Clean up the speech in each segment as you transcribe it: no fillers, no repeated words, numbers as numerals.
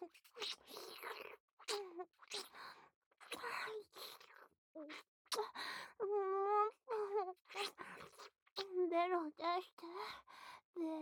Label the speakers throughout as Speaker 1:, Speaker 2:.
Speaker 1: ベロ出して。ベロ。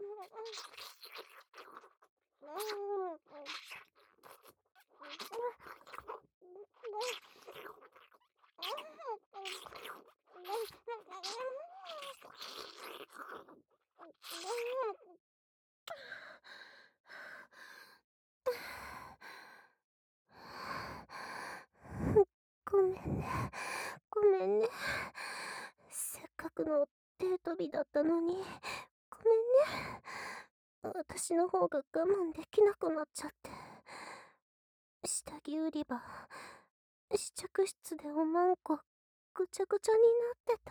Speaker 1: ごめんね。ごめんね。せっかくのデート日だったのに。ごめんね。私の方が我慢できなくなっちゃって。下着売り場、試着室でおまんこぐちゃぐちゃになって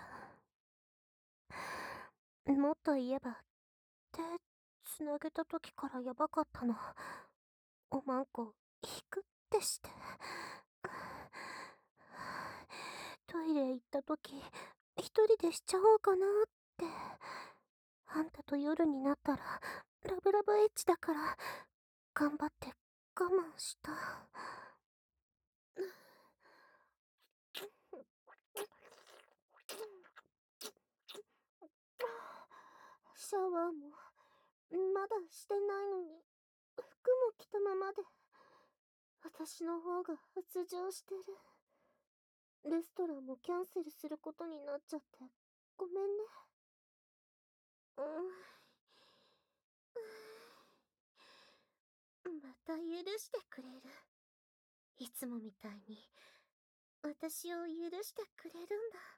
Speaker 1: た。もっと言えば手つなげた時からヤバかったの。おまんこ引くってして。トイレ行った時一人でしちゃおうかなって。あんたと夜になったらラブラブエッチだから頑張って我慢した。シャワーもまだしてないのに服も着たままで。私の方が発情してる。レストランもキャンセルすることになっちゃってごめんね。また許してくれる。いつもみたいに私を許してくれるん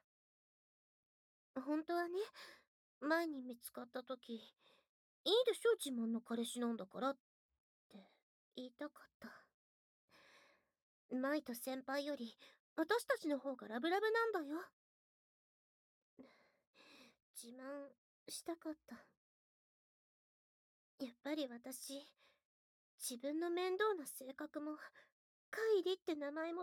Speaker 1: だ。本当はね、前に見つかった時、いいでしょ自慢の彼氏なんだからって言いたかった。舞と先輩より私たちの方がラブラブなんだよ。自慢したかった。やっぱり私、自分の面倒な性格もカイリって名前も大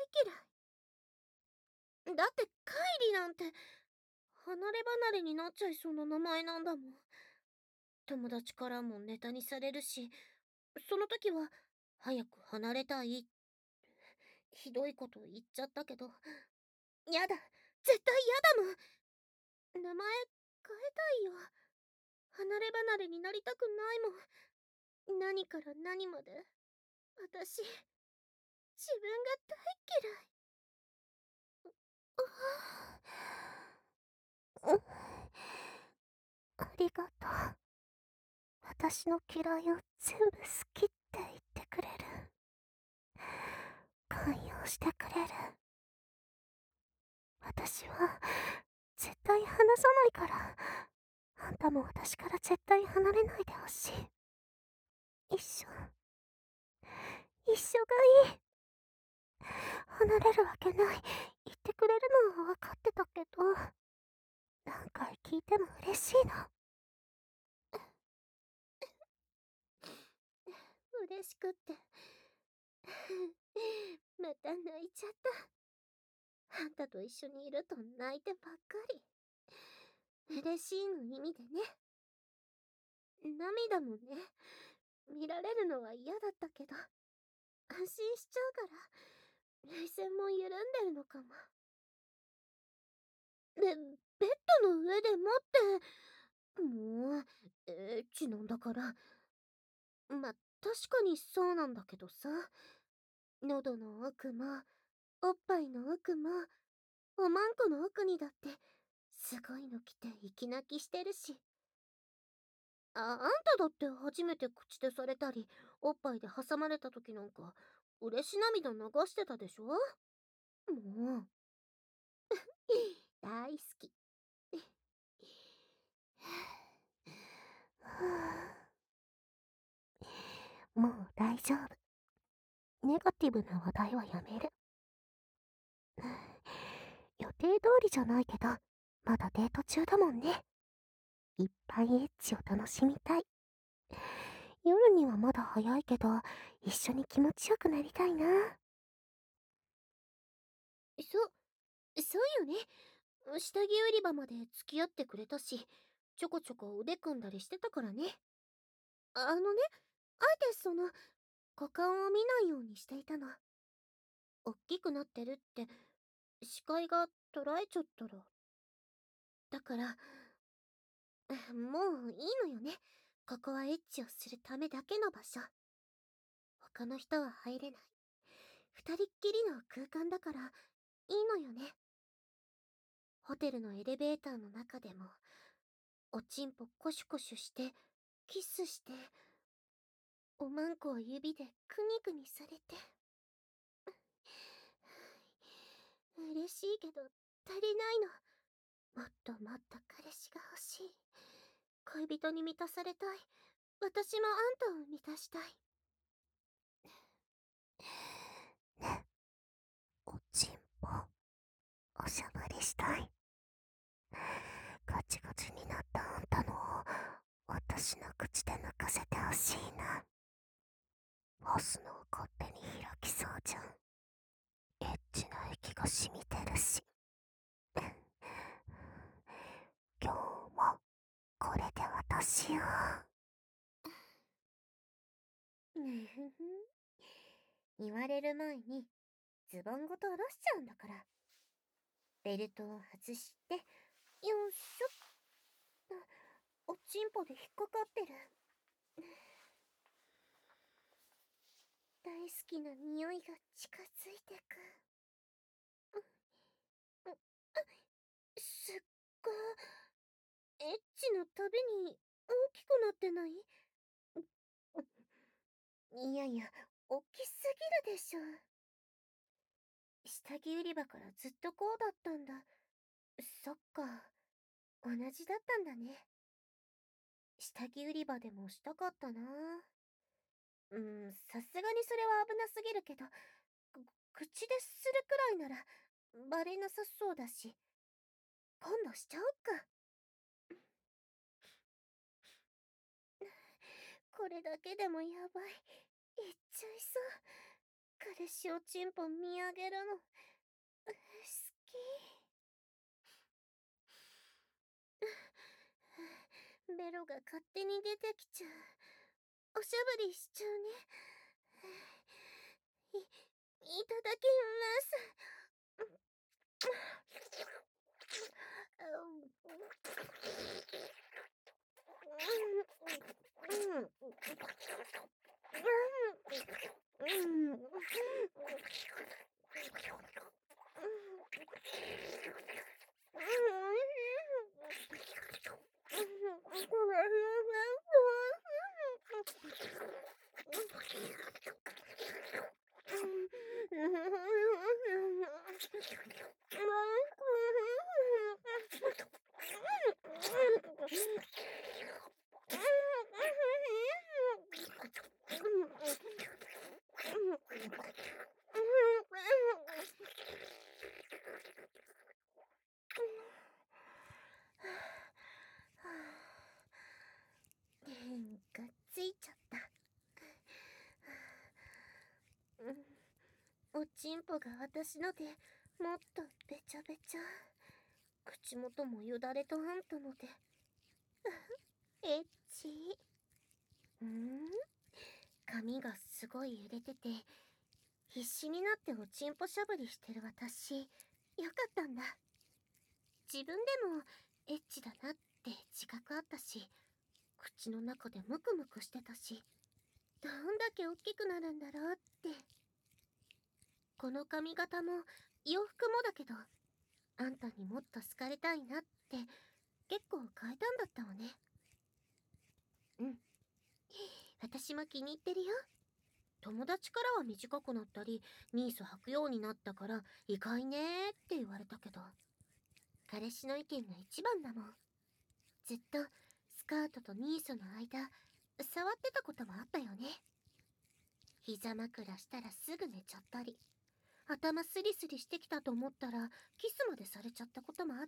Speaker 1: 嫌い。だってカイリなんて離れ離れになっちゃいそうな名前なんだもん。友達からもネタにされるし、その時は早く離れたい。ひどいこと言っちゃったけど、やだ、絶対やだもん。名前変えたいよ。離れ離れになりたくないもん。何から何まで私、自分が大嫌い。ありがとう。私の嫌いを全部好きって言ってくれる。寛容してくれる。私は絶対離さないから。あんたも私から絶対離れないでほしい。一緒がいい。離れるわけない言ってくれるのは分かってたけど、何回聞いても嬉しいの。嬉しくってまた泣いちゃった。あんたと一緒にいると泣いてばっかり。嬉しいの意味でね。涙もね、見られるのは嫌だったけど、安心しちゃうから涙腺も緩んでるのかも。ベッドの上で待って。もうエッチなんだから。ま、確かにそうなんだけどさ。喉の奥もおっぱいの奥もおまんこの奥にだってすごいの来て息泣きしてるし。あんただって初めて口でされたりおっぱいで挟まれた時なんか嬉し涙流してたでしょ。もう大好き。もう大丈夫。ネガティブな話題はやめる。予定通りじゃないけど、まだデート中だもんね。いっぱいエッチを楽しみたい。夜にはまだ早いけど、一緒に気持ちよくなりたいな。そうよね。下着売り場まで付き合ってくれたし、ちょこちょこ腕組んだりしてたからね。あのね、あえて股間を見ないようにしていたの。おっきくなってるって視界が捉えちゃったら。だから、もういいのよね。ここはエッチをするためだけの場所。他の人は入れない。二人っきりの空間だからいいのよね。ホテルのエレベーターの中でも、おちんぽコシュコシュして、キスして、おまんこを指でクニクニされて。嬉しいけど足りないの。もっともっと彼氏が欲しい。恋人に満たされたい。私もあんたを満たしたい。ね、おちんぽ、おしゃぶりしたい。ガチガチになったあんたのを私の口で抜かせてほしいな。干すのを勝手に開きそうじゃん。エッチな液が染みてるし。今日もこれで私を。言われる前にズボンごと下ろしちゃうんだから。ベルトを外して、よいしょっと、おちんぽで引っかかってる。大好きな匂いが近づいてく。すっごエッチのたびに大きくなってない？いやいや、大きすぎるでしょ。下着売り場からずっとこうだったんだ。そっか、同じだったんだね。下着売り場でもしたかったな。さすがにそれは危なすぎるけど、口でするくらいならバレなさそうだし、今度しちゃおっか。これだけでもやばい。いっちゃいそう。彼氏おちんぽ見上げるの、好き。ベロが勝手に出てきちゃう。おしゃぶりしちゃうね。いただきます。がっついちゃった。おちんぽが私のでもっとべちゃべちゃ。口元もよだれとあんたのでエッチ。髪がすごい揺れてて、必死になっておちんぽしゃぶりしてる私、よかったんだ。自分でもエッチだなって自覚あったし、口の中でムクムクしてたし、どんだけ大きくなるんだろうって。この髪型も洋服もだけど、あんたにもっと好かれたいなって結構変えたんだったわね。私も気に入ってるよ。友達からは短くなったりニース履くようになったから意外ねーって言われたけど、彼氏の意見が一番だもん。ずっとスカートとニースの間触ってたこともあったよね。膝枕したらすぐ寝ちゃったり、頭スリスリしてきたと思ったらキスまでされちゃったこともあった。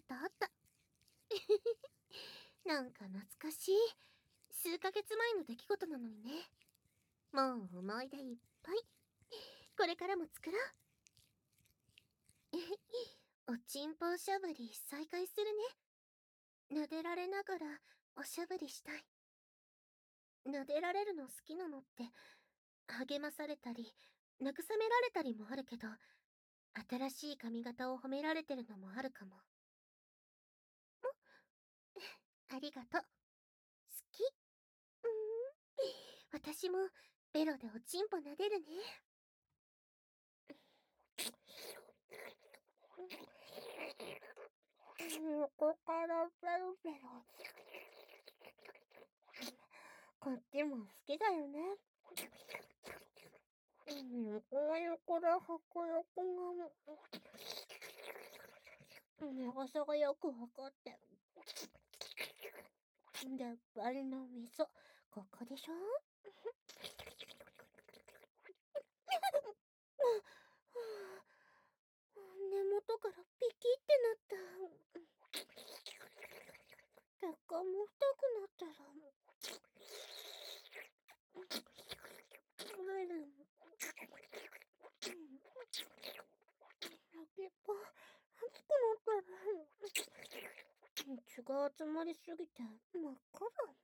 Speaker 1: なんか懐かしい。数ヶ月前の出来事なのにね。もう思い出いっぱい。これからも作ろう。おちんぽおしゃぶり再開するね。撫でられながらおしゃぶりしたい。撫でられるの好きなのって励まされたり、慰められたりもあるけど、新しい髪型を褒められてるのもあるかも。ありがとう。好き。うーん。私も、ベロでおちんぽ撫でるね。横からペロペロ。こっちも好きだよね。横は横で迫力が、長さがよくわかって。でっぱりの味噌、ここでしょ。根元からピキってなった。血管も太くなったら、トイレも、先っぽ、熱くなったら、血が集まりすぎて真っ赤だ。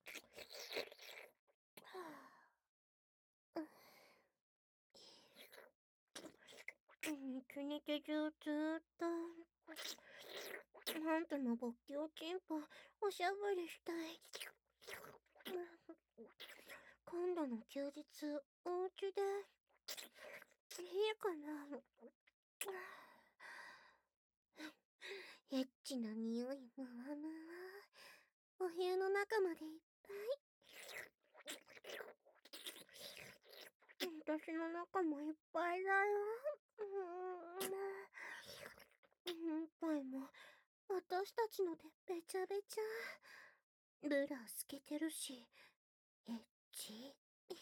Speaker 1: 一日中ずーっと、あんたの勃起おちんぽ、おしゃぶりしたい。今度の休日、お家で、いいかな。エッチな匂い、むわむわ。お部屋の中までいっぱい。私の中もいっぱいだよ。おっぱいも、私たちのでべちゃべちゃ。ブラ透けてるし、エッチ。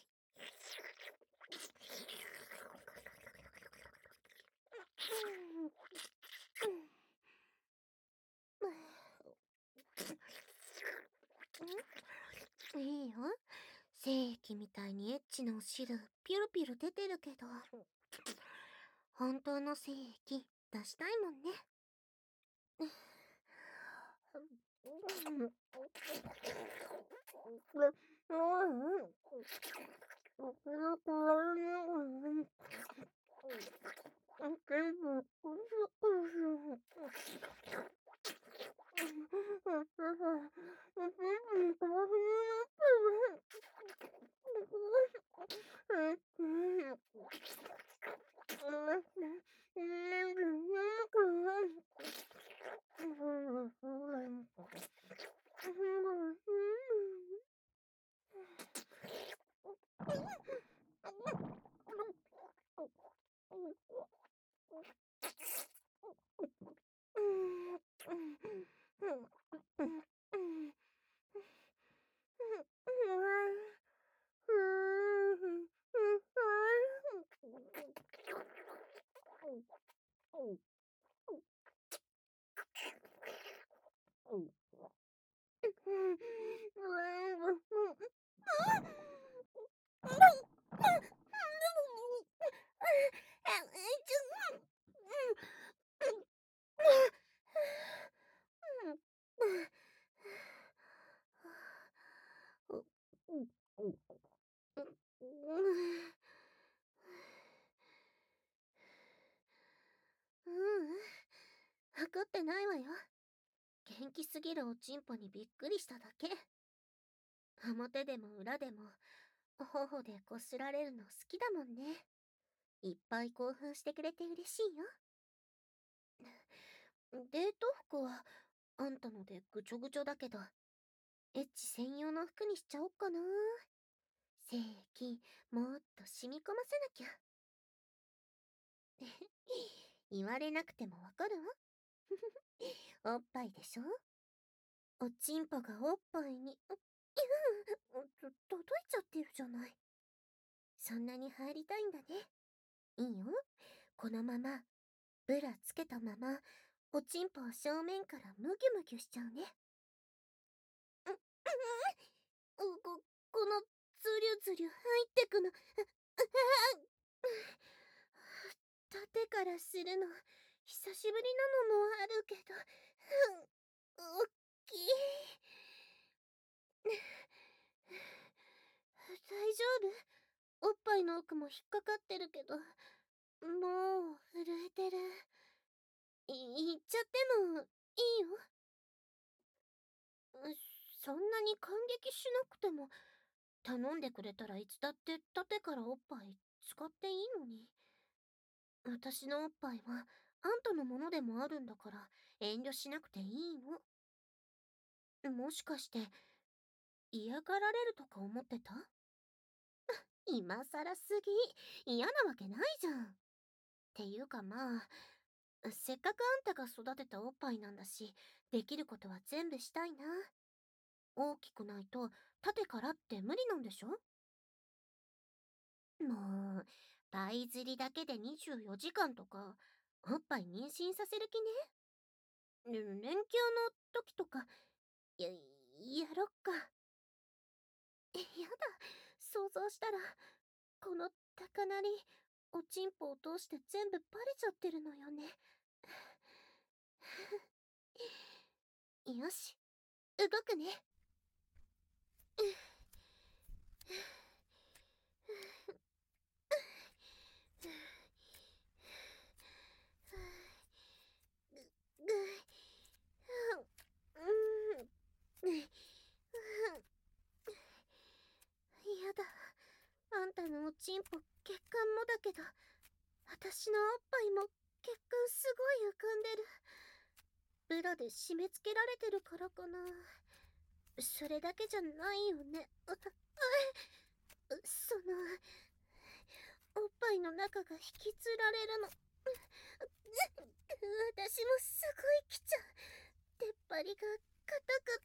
Speaker 1: いいよ。精液みたいにエッチなお汁、ピロピロ出てるけど、本当の精液出したいもんね。怒ってないわよ。元気すぎるおちんぽにびっくりしただけ。表でも裏でも、頬でこすられるの好きだもんね。いっぱい興奮してくれて嬉しいよ。デート服は、あんたのでぐちょぐちょだけど、エッチ専用の服にしちゃおっかな。精液、もっと染み込ませなきゃ。言われなくてもわかるわ。おっぱいでしょ。おちんぽがおっぱいに、届いちゃってるじゃない。そんなに入りたいんだね。いいよ。このまま、ブラつけたまま、おちんぽを正面からムギュムギュしちゃうね。このズリュズリュ入ってくの。縦からするの、久しぶりなのもあるけど、おっきい。大丈夫？ おっぱいの奥も引っかかってるけど、もう震えてる。言っちゃってもいいよ。そんなに感激しなくても、頼んでくれたらいつだって縦からおっぱい使っていいのに。私のおっぱいはあんたのものでもあるんだから遠慮しなくていいの。もしかして嫌がられるとか思ってた？今さらすぎ。嫌なわけないじゃん。っていうかまあ、せっかくあんたが育てたおっぱいなんだし、できることは全部したいな。大きくないと縦からって無理なんでしょ？もう、パイ釣りだけで24時間とか、おっぱい妊娠させる気ね？連休の時とか、やろっか。やだ、想像したら、この高鳴り、おちんぽを通して全部バレちゃってるのよね。よし、動くね。やだ、あんたのおちんぽ血管もだけど、私のおっぱいも血管すごい浮かんでる。ブラで締め付けられてるからかな。それだけじゃないよね。その、おっぱいの中が引きつられるの。私もすごい来ちゃう。出っ張りが硬くって。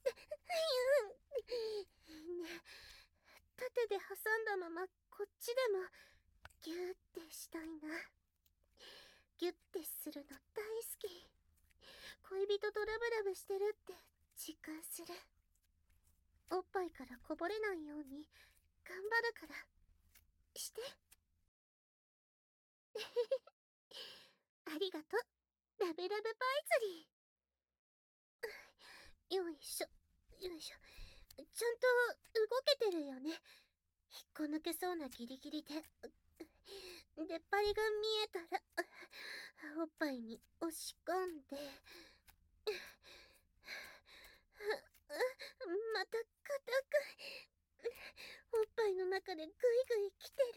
Speaker 1: ねえ、縦で挟んだままこっちでもギューってしたいな。ギュッてするの大好き。恋人とラブラブしてるって実感する。おっぱいからこぼれないように頑張るからして。ありがとう、ラブラブパイ釣り。よいしょ、よいしょ。ちゃんと動けてるよね。引っこ抜けそうなギリギリで。出っ張りが見えたら、おっぱいに押し込んで。また硬く。おっぱいの中でグイグイ来てる。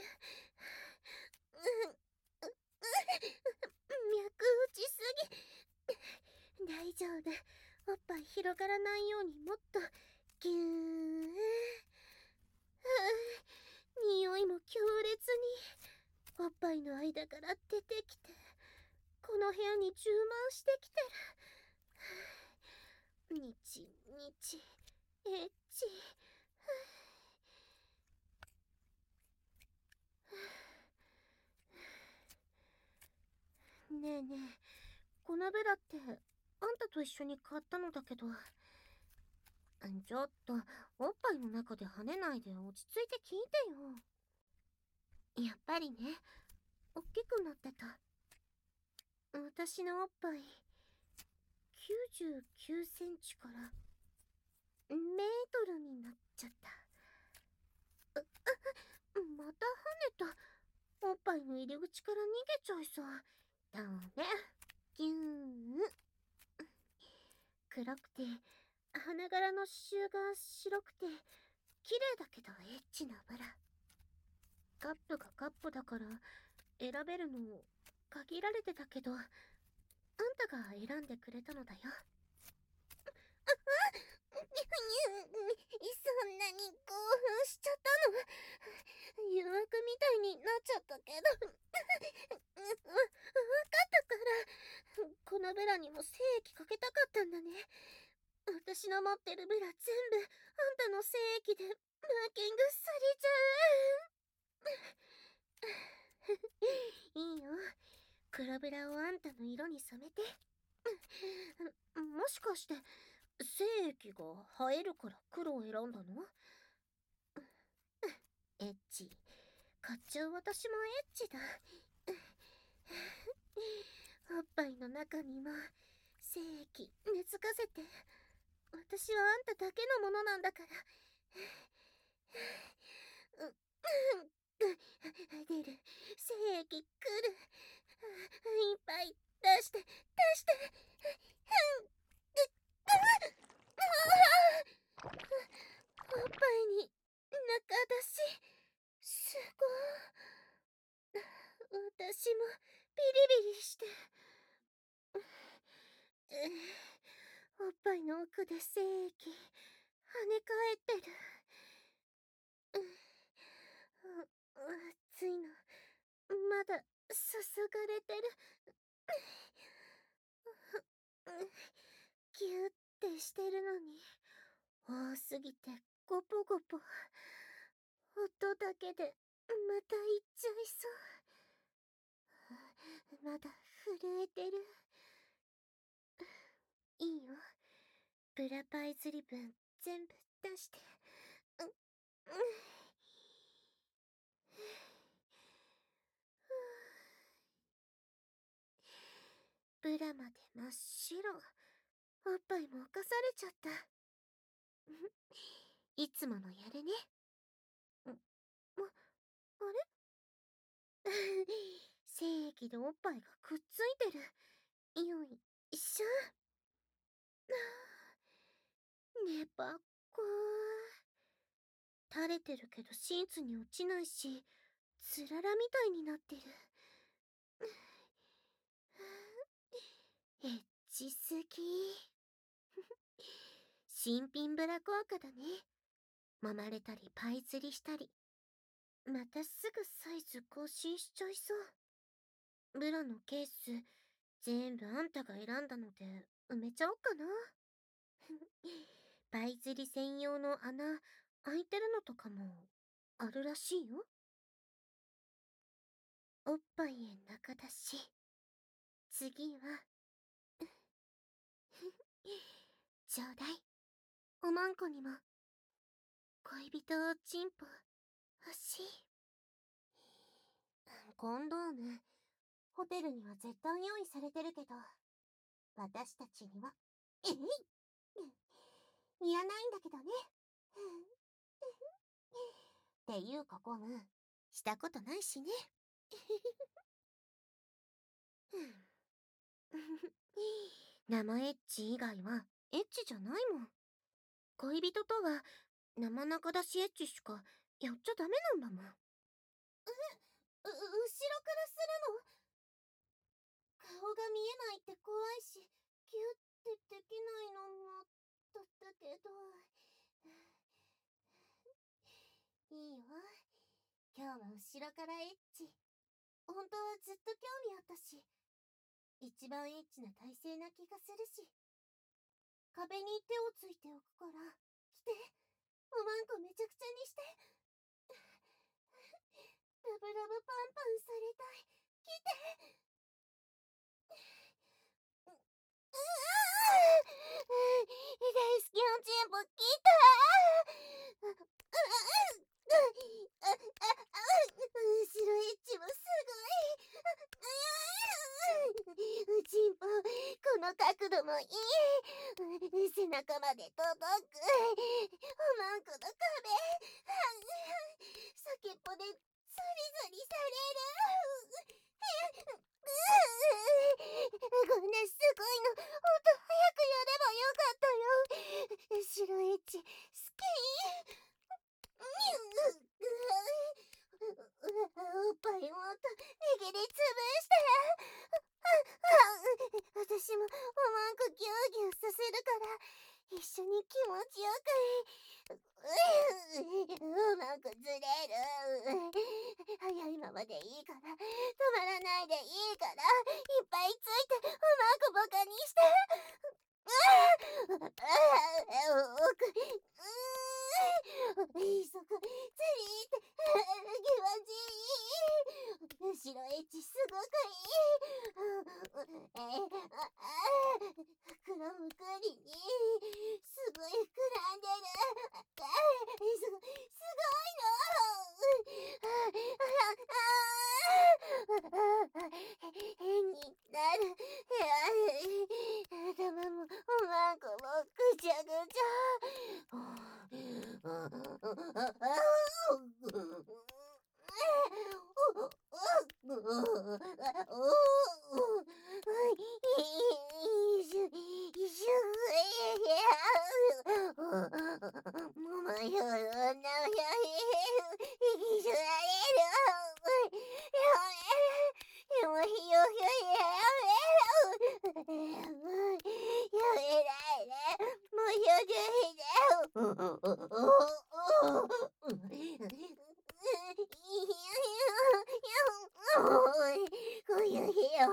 Speaker 1: 脈打ちすぎ。大丈夫。おっぱい広がらないようにもっとギューン。匂いも強烈におっぱいの間から出てきて、この部屋に充満してきてる。にちにちエッチ。ねえねえ、このブラってあんたと一緒に買ったのだけど、ちょっとおっぱいの中で跳ねないで落ち着いて聞いてよ。やっぱりね、おっきくなってた。私のおっぱい99センチからメートルになっちゃった。また跳ねた。おっぱいの入り口から逃げちゃいそう。ダメ。ギューン。黒くて花柄の刺繍が白くて綺麗だけどエッチなブラ。カップがカップだから選べるの限られてたけど、あんたが選んでくれたのだよ。そんなに興奮しちゃったの？誘惑みたいになっちゃったけど。わかったから。このブラにも精液かけたかったんだね。私の持ってるブラ全部あんたの精液でマーキングされちゃう。いいよ。黒ブラをあんたの色に染めて。もしかして精液が映えるから黒を選んだの？エッチ。買っちゃう私もエッチだ。おっぱいの中にも精液熱かせて。私はあんただけのものなんだから。 私もビリビリして。おっぱいの奥で精液跳ね返ってる。熱いのまだ注がれてる。ギュってしてるのに多すぎてゴポゴポ。音だけでまたいっちゃいそう。まだ震えてる。いいよ、ブラパイズリ分全部出して。ブラまで真っ白。おっぱいも犯されちゃった。いつものやるね。あれ精液でおっぱいがくっついてる。よいしょ。ねばっこ垂れてるけどシーツに落ちないし、つららみたいになってる。エッチすぎ。新品ブラ効果だね。揉まれたりパイ釣りしたり。またすぐサイズ更新しちゃいそう。ブラのケース全部あんたが選んだので埋めちゃおっかな。パイ釣り専用の穴開いてるのとかもあるらしいよ。おっぱいへ中出し。次はちょうだい。おまんこにも恋人をチンポ欲しい。コンドームホテルには絶対用意されてるけど、私たちには、いらないんだけどね。っていうかコム、したことないしね。生エッチ以外はエッチじゃないもん。恋人とは生中出しエッチしかやっちゃダメなんだもん。後ろからするの？顔が見えないって怖いし、ギュってできないのもだったけど。いいよ。今日は後ろからエッチ。本当はずっと興味あったし、一番エッチな体勢な気がするし。壁に手をついておくから、来て。おまんこめちゃくちゃにして。ラブラブパンパンされたい。来て。大好きなチンポ来た。後ろエッチもすごい。チンポ、この角度もいい。背中まで届く。おまんこの壁。先っぽでゾリゾリされる。こんなすごいの、もっと早くやればよかったよ。後ろエッチ、好き。おっぱいもっと握りつぶして。私もおまんこギューギューさせるから、一緒に気持ちよく。おまんこずれる。早いままでいいから、止まらないでいいから、いっぱいついておまんこバカにして。そこ、釣りって、気持ちいい。後ろエッチすごくいい。膨らむ栗に、すごい膨らんでる。すごいの。変になる。頭もおまんこもぐちゃぐちゃ。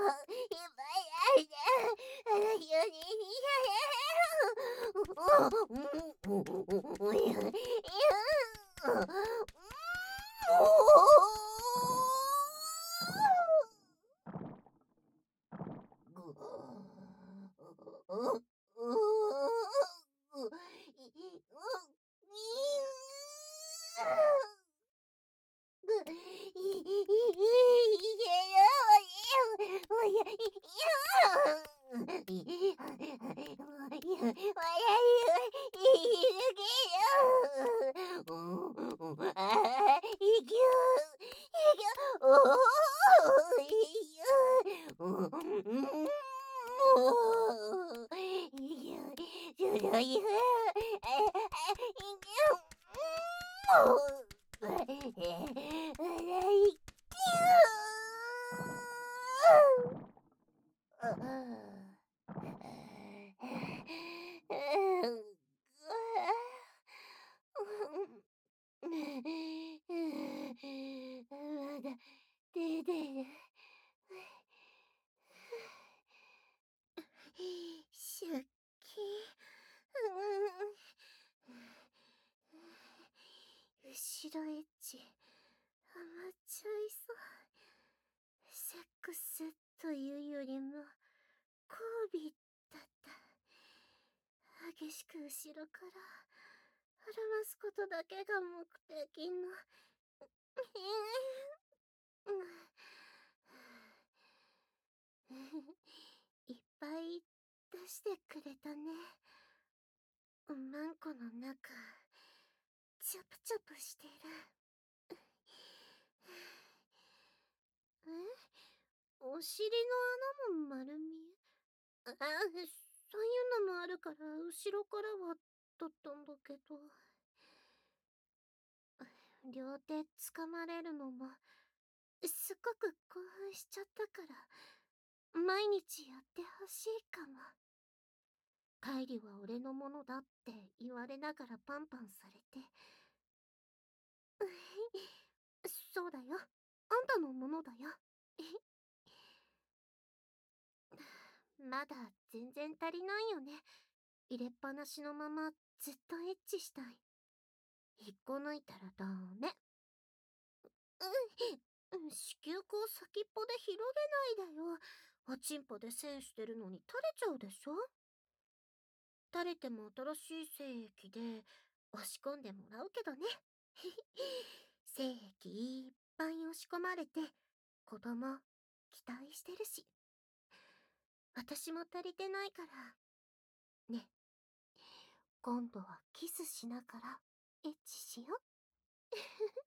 Speaker 1: まだ出てる。出勤。後ろエッチ、ハマっちゃいそう。セックスというよりも、交尾だった。激しく後ろから、孕ますことだけが目的の。いっぱい出してくれたね。マンコの中、チャプチャプしてる。お尻の穴も丸見え。そういうのもあるから後ろからはだったんだけど、両手掴まれるのもすっごく興奮しちゃったから毎日やってほしいかも。カイリは俺のものだって言われながらパンパンされて、そうだよ、あんたのものだよ。まだ全然足りないよね。入れっぱなしのままずっとエッチしたい。引っこ抜いたらダメ。子宮口先っぽで広げないだよ。おちんぽで線してるのに垂れちゃうでしょ。垂れても新しい精液で押し込んでもらうけどね。精液いっぱい押し込まれて子供期待してるし。私も足りてないからね。今度はキスしながらエッチしよ。